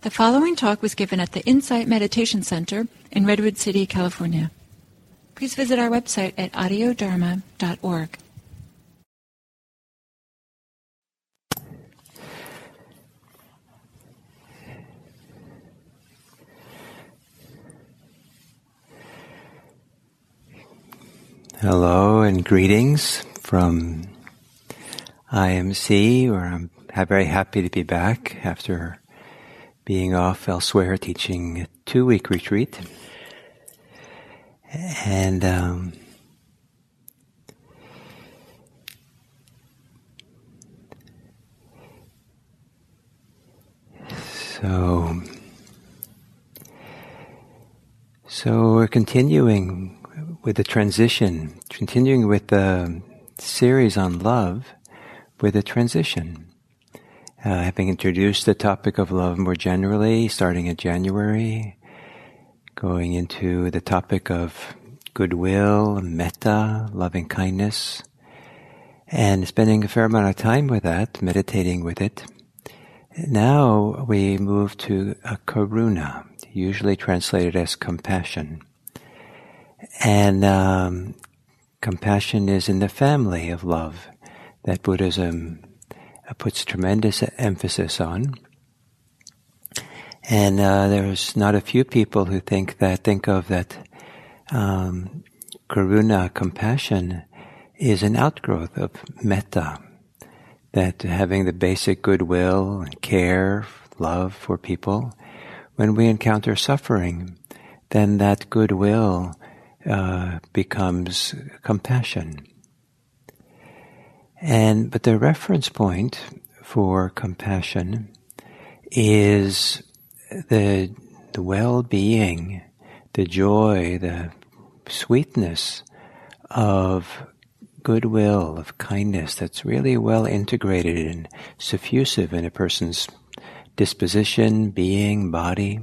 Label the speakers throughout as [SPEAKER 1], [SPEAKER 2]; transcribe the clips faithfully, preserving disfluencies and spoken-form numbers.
[SPEAKER 1] The following talk was given at the Insight Meditation Center in Redwood City, California. Please visit our website at audio dharma dot org.
[SPEAKER 2] Hello and greetings from I M C, where I'm very happy to be back after being off elsewhere teaching a two-week retreat. And um, so, so we're continuing with the transition, continuing with the series on love with a transition. Uh, having introduced the topic of love more generally, starting in January, going into the topic of goodwill, metta, loving kindness, and spending a fair amount of time with that, meditating with it. Now we move to a karuna, usually translated as compassion. And um, compassion is in the family of love that Buddhism puts tremendous emphasis on. And uh, there's not a few people who think that, think of that um, karuna, compassion, is an outgrowth of metta. That having the basic goodwill and care, love for people, when we encounter suffering, then that goodwill uh, becomes compassion. And but the reference point for compassion is the the well-being, the joy, the sweetness of goodwill, of kindness that's really well integrated and suffusive in a person's disposition, being, body.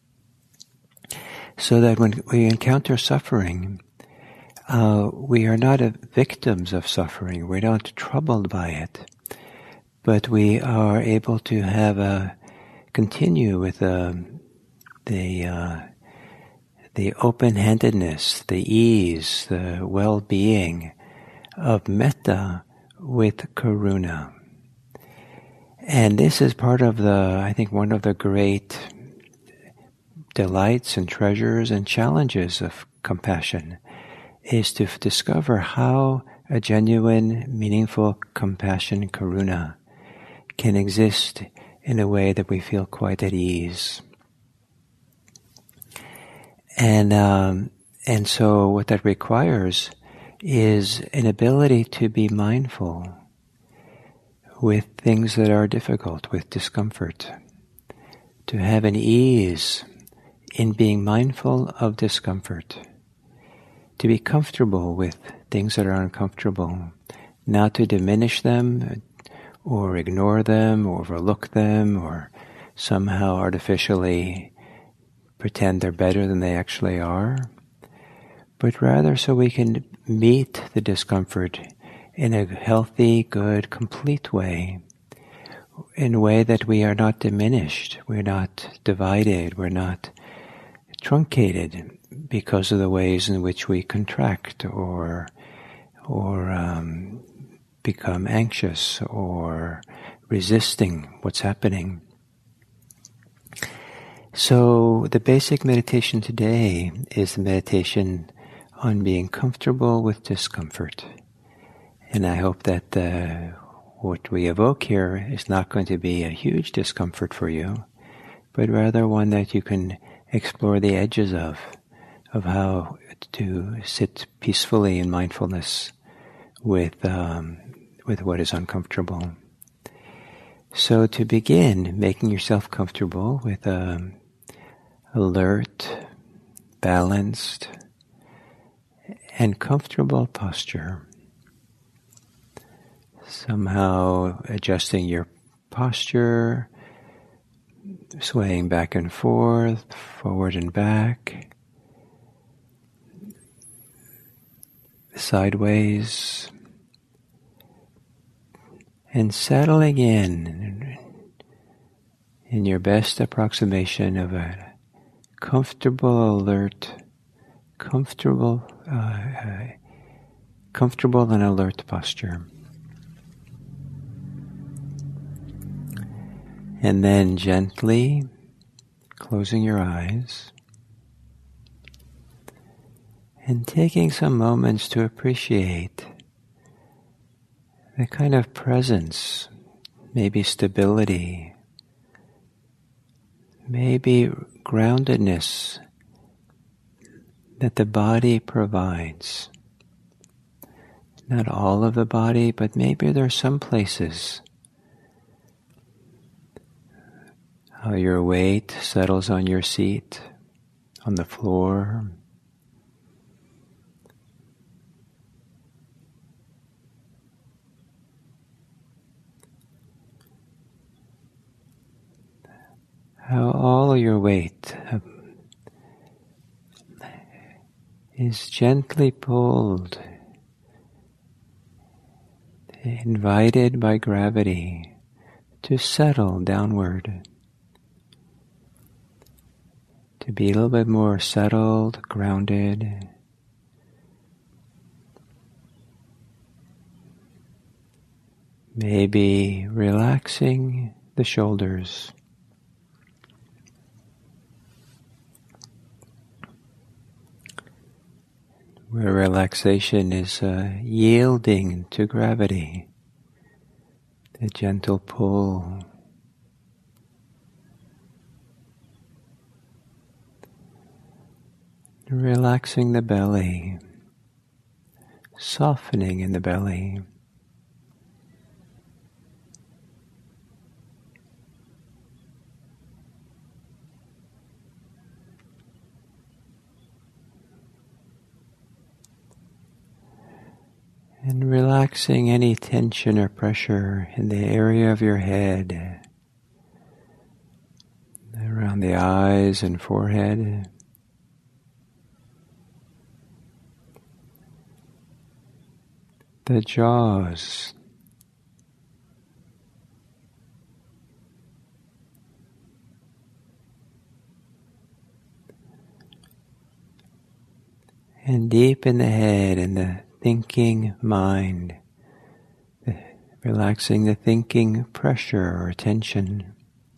[SPEAKER 2] So that when we encounter suffering, Uh, we are not a victims of suffering. We're not troubled by it, but we are able to have a continue with uh, the uh, the open-handedness, the ease, the well-being of metta with karuna. And this is part of the, I think, one of the great delights and treasures and challenges of compassion, is to f- discover how a genuine, meaningful compassion, karuna, can exist in a way that we feel quite at ease. And um, and so what that requires is an ability to be mindful with things that are difficult, with discomfort, to have an ease in being mindful of discomfort, to be comfortable with things that are uncomfortable, not to diminish them or ignore them or overlook them or somehow artificially pretend they're better than they actually are, but rather so we can meet the discomfort in a healthy, good, complete way, in a way that we are not diminished, we're not divided, we're not truncated because of the ways in which we contract or or um, become anxious or resisting what's happening. So the basic meditation today is the meditation on being comfortable with discomfort. And I hope that uh, what we evoke here is not going to be a huge discomfort for you, but rather one that you can explore the edges of, of how to sit peacefully in mindfulness with um, with what is uncomfortable. So to begin, making yourself comfortable with um, alert, balanced, and comfortable posture. Somehow adjusting your posture, swaying back and forth, forward and back, sideways, and settling in in your best approximation of a comfortable, alert, comfortable, uh, uh, comfortable and alert posture. And then gently closing your eyes and taking some moments to appreciate the kind of presence, maybe stability, maybe groundedness that the body provides. Not all of the body, but maybe there are some places how your weight settles on your seat, on the floor. How all your weight is gently pulled, invited by gravity to settle downward, to be a little bit more settled, grounded. Maybe relaxing the shoulders. Where relaxation is uh, yielding to gravity, the gentle pull. Relaxing the belly, softening in the belly. And relaxing any tension or pressure in the area of your head, around the eyes and forehead. The jaws. And deep in the head and the thinking mind, the, relaxing the thinking pressure or tension.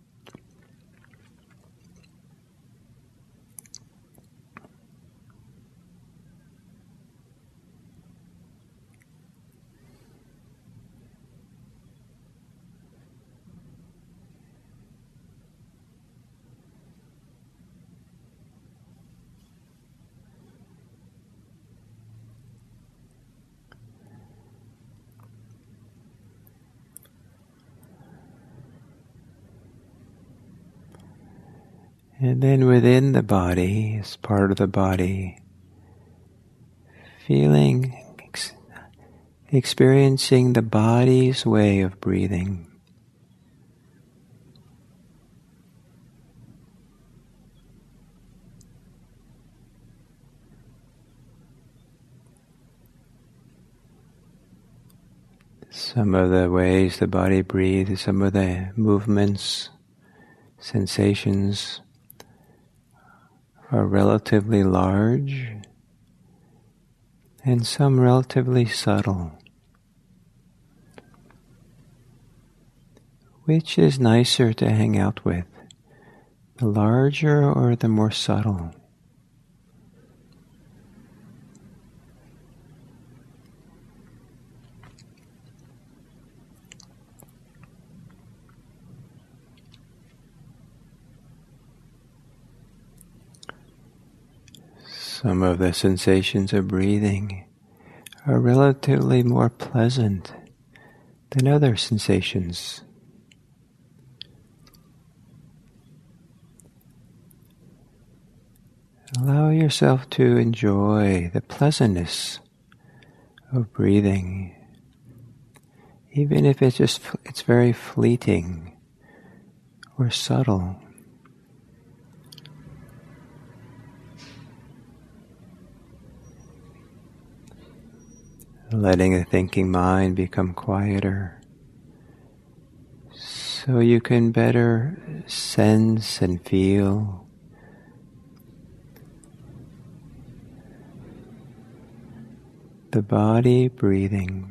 [SPEAKER 2] And then within the body, as part of the body, feeling, ex- experiencing the body's way of breathing. Some of the ways the body breathes, some of the movements, sensations are relatively large and some relatively subtle. Which is nicer to hang out with, the larger or the more subtle? Some of the sensations of breathing are relatively more pleasant than other sensations. Allow yourself to enjoy the pleasantness of breathing, even if it's just it's very fleeting or subtle. Letting the thinking mind become quieter, so you can better sense and feel the body breathing.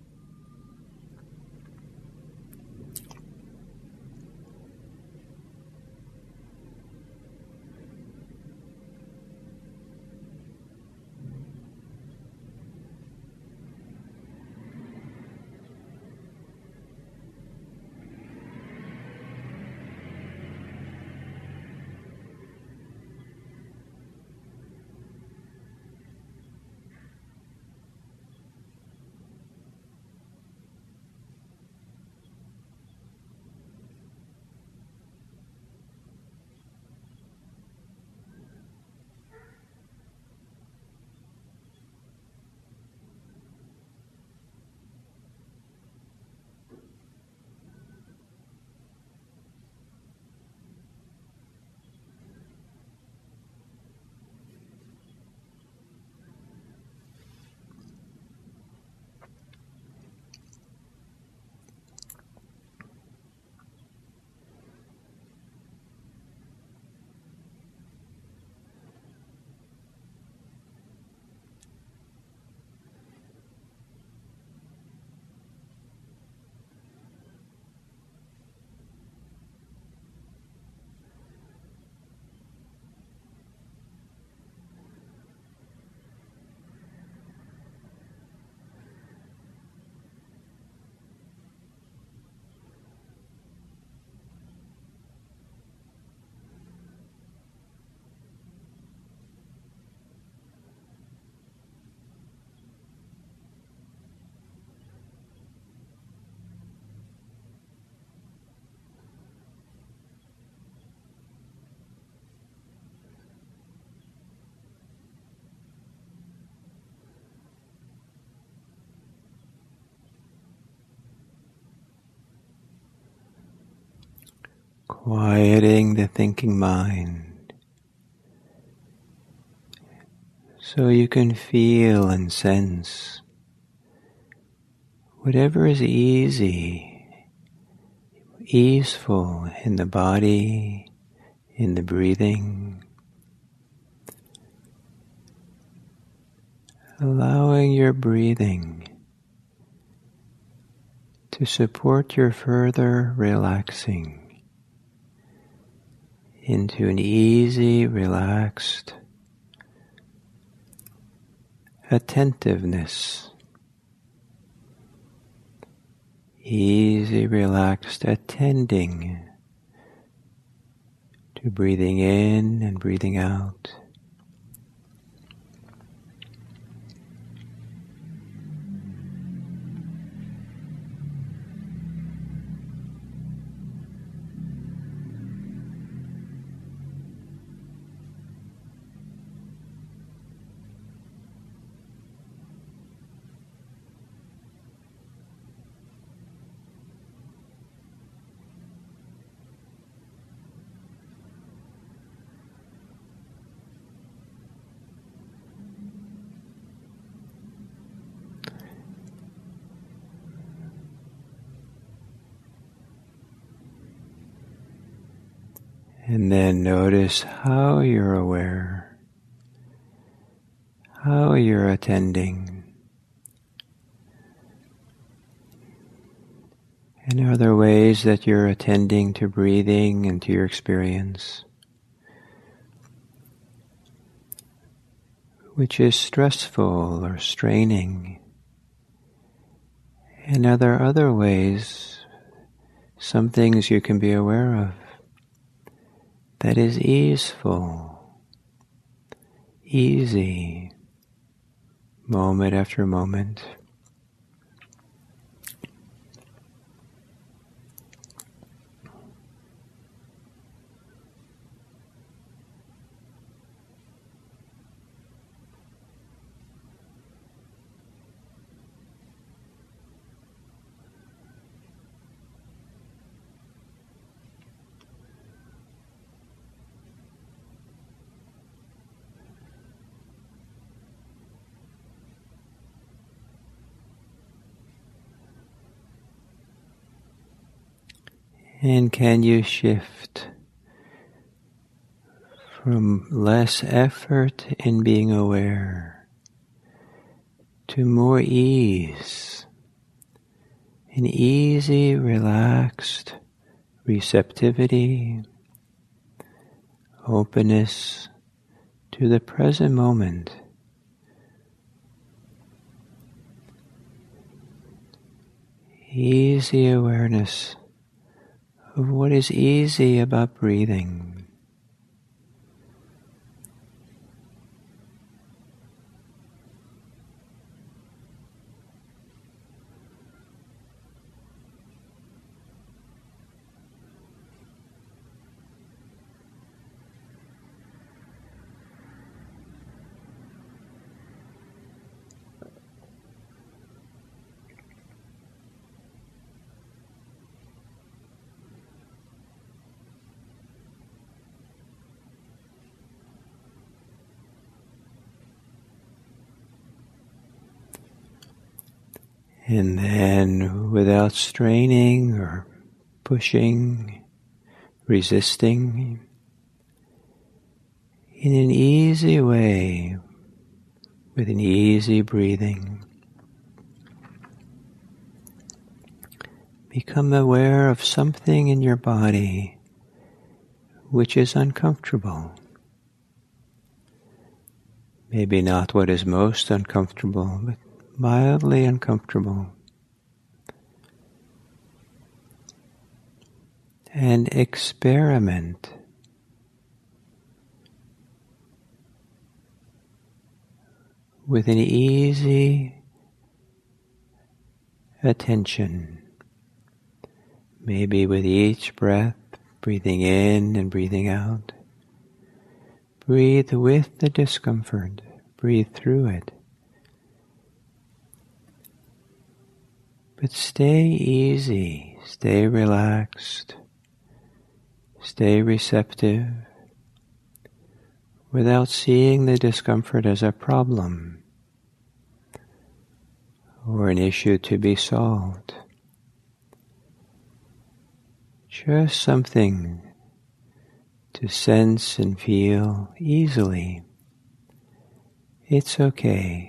[SPEAKER 2] Quieting the thinking mind so you can feel and sense whatever is easy, easeful in the body, in the breathing, allowing your breathing to support your further relaxing into an easy, relaxed attentiveness. Easy, relaxed attending to breathing in and breathing out. And then notice how you're aware, how you're attending. And are there ways that you're attending to breathing and to your experience which is stressful or straining? And are there other ways, some things you can be aware of, that is easeful, easy, moment after moment? And can you shift from less effort in being aware to more ease, an easy, relaxed receptivity, openness to the present moment. Easy awareness of what is easy about breathing. And then, without straining or pushing, resisting, in an easy way, with an easy breathing, become aware of something in your body which is uncomfortable. Maybe not what is most uncomfortable, but mildly uncomfortable. And experiment with an easy attention, maybe with each breath, breathing in and breathing out. Breathe with the discomfort, breathe through it. But stay easy, stay relaxed, stay receptive, without seeing the discomfort as a problem or an issue to be solved. Just something to sense and feel easily. It's okay.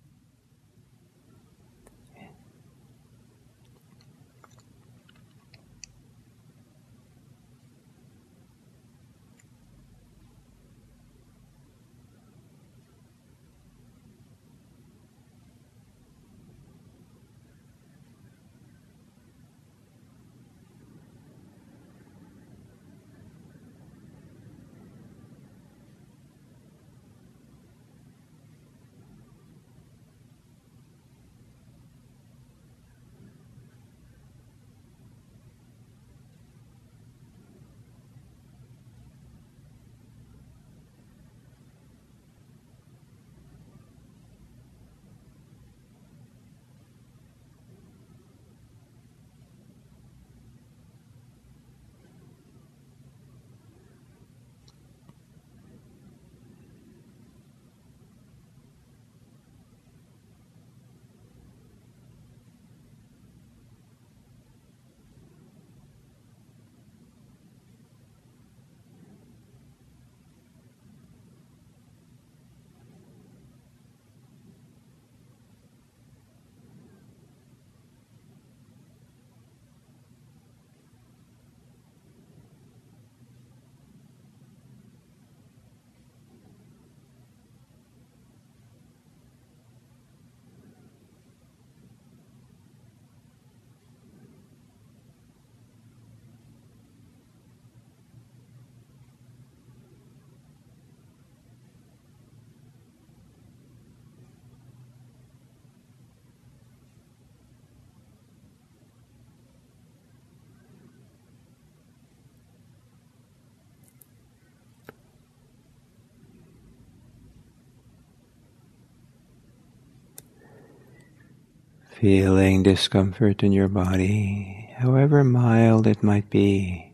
[SPEAKER 2] Feeling discomfort in your body, however mild it might be,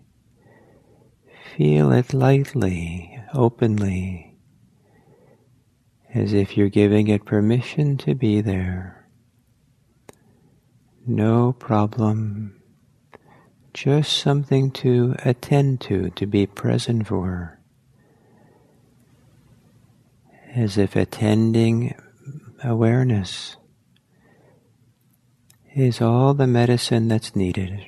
[SPEAKER 2] feel it lightly, openly, as if you're giving it permission to be there. No problem, just something to attend to, to be present for, as if attending awareness is all the medicine that's needed.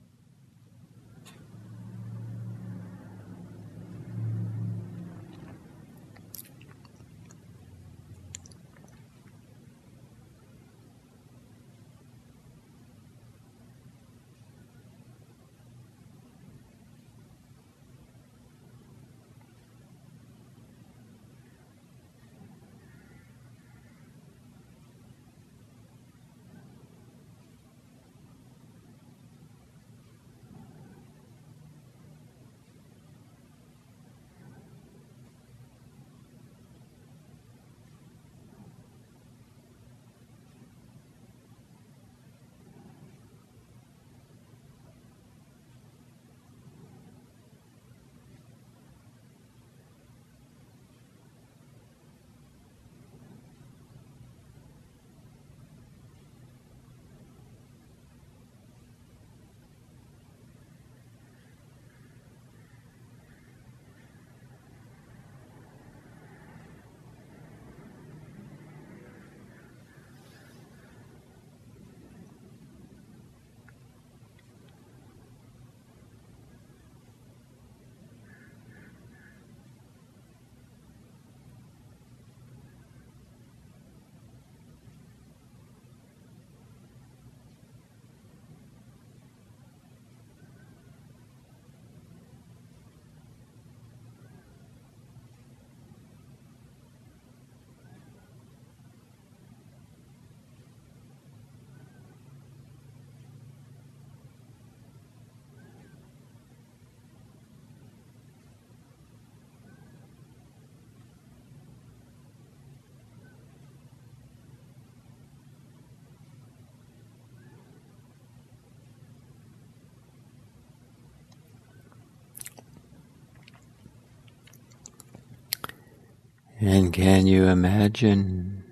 [SPEAKER 2] And can you imagine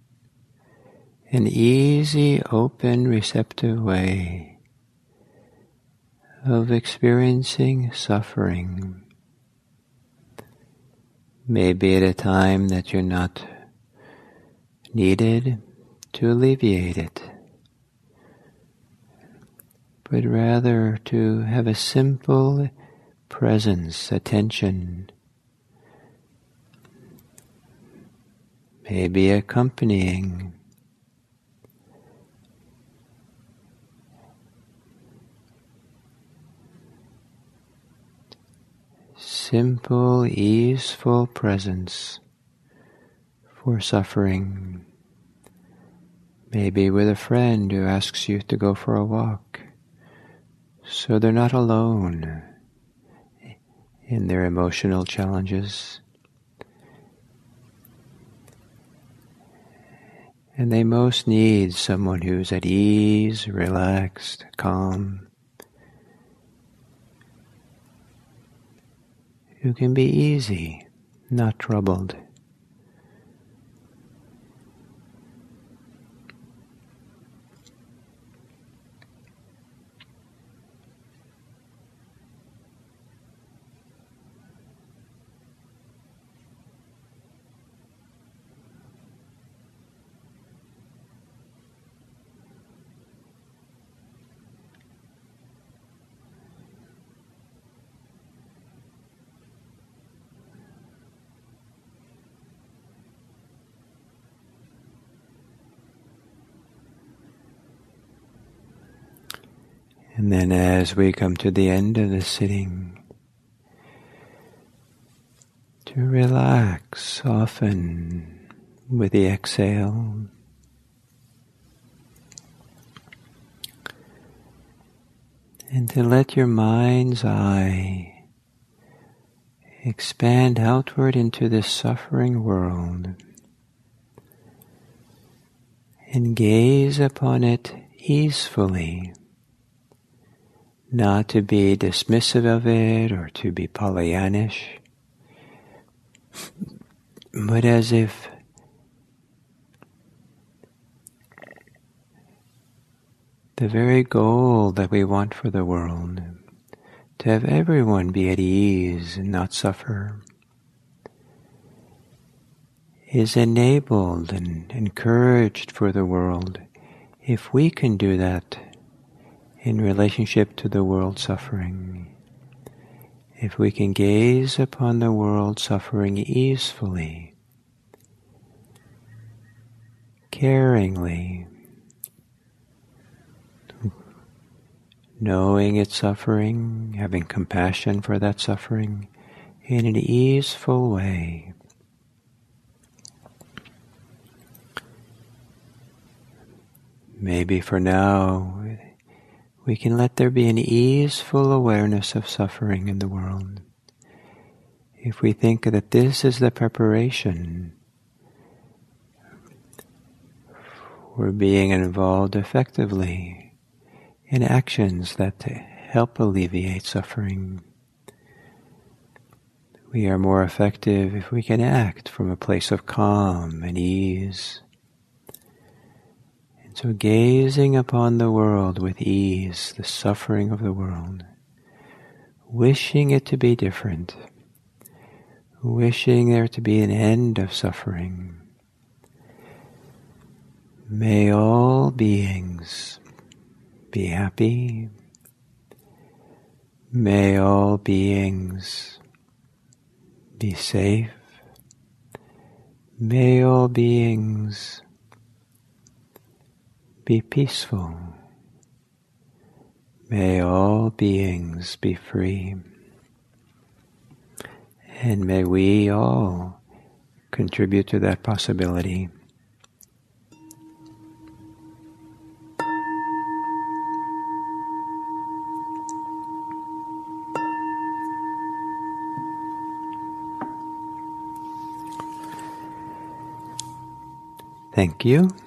[SPEAKER 2] an easy, open, receptive way of experiencing suffering? Maybe at a time that you're not needed to alleviate it, but rather to have a simple presence, attention, maybe accompanying simple, easeful presence for suffering. Maybe with a friend who asks you to go for a walk, so they're not alone in their emotional challenges. And they most need someone who's at ease, relaxed, calm, who can be easy, not troubled. And then as we come to the end of the sitting, to relax, soften with the exhale. And to let your mind's eye expand outward into this suffering world and gaze upon it easefully. Not to be dismissive of it or to be Pollyannish, but as if the very goal that we want for the world, to have everyone be at ease and not suffer, is enabled and encouraged for the world if we can do that in relationship to the world suffering. If we can gaze upon the world suffering easefully, caringly, knowing its suffering, having compassion for that suffering in an easeful way. Maybe for now, we can let there be an easeful awareness of suffering in the world. If we think that this is the preparation for being involved effectively in actions that help alleviate suffering, we are more effective if we can act from a place of calm and ease. So gazing upon the world with ease, the suffering of the world, wishing it to be different, wishing there to be an end of suffering. May all beings be happy. May all beings be safe. May all beings be peaceful. May all beings be free. And may we all contribute to that possibility. Thank you.